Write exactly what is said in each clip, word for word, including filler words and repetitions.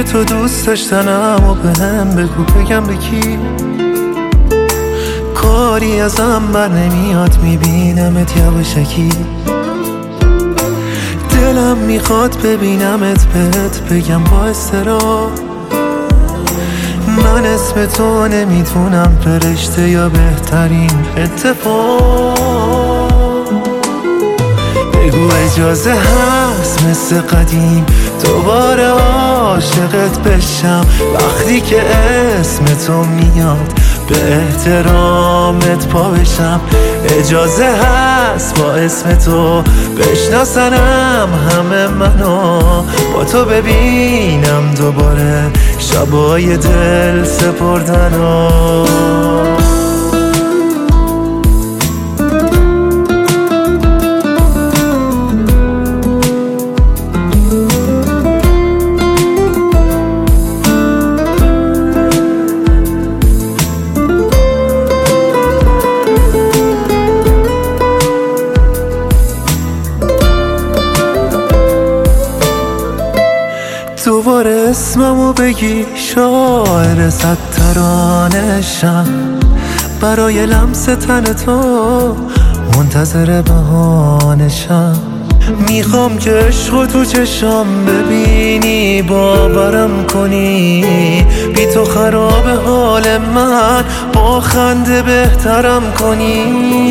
تو دوست داشتنم و به هم بگو بگم به کی. کاری ازم بر نمیاد میبینمت یواشکی. دلم میخواد ببینمت بهت بگم با اضطراب. من اسم تو نمیتونم فرشته یا بهترین اتفاق. بگو اجازه هست مثل قدیم دوباره عاشقت بشم. وقتی که اسم تو میاد به احترامت پا بشم. اجازه هست با اسم تو بشناسنم همه منو. با تو ببینم دوباره شبای دل سپردنو. دوباره اسممو بگی شاعر صد ترانه‌شم. برای لمس تن تو منتظر بهانه‌شم. میخوام که عشق تو چشام ببینی باورم کنی. بی تو خراب حال من با خنده بهترم کنی.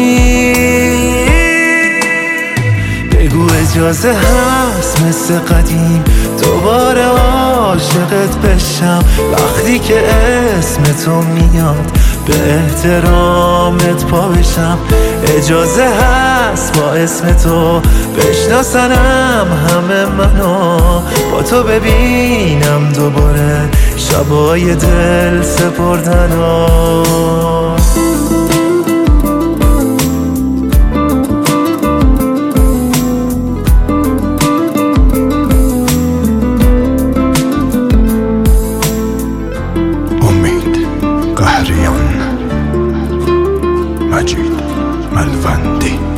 بگو اجازه هست مثل قدیم دوباره عاشقت بشم. وقتی که اسم تو میاد به احترامت پا بشم. اجازه هست با اسم تو بشناسنم همه منو. با تو ببینم دوباره شبای دل سپردنو. قهریان، مجید ملوندی.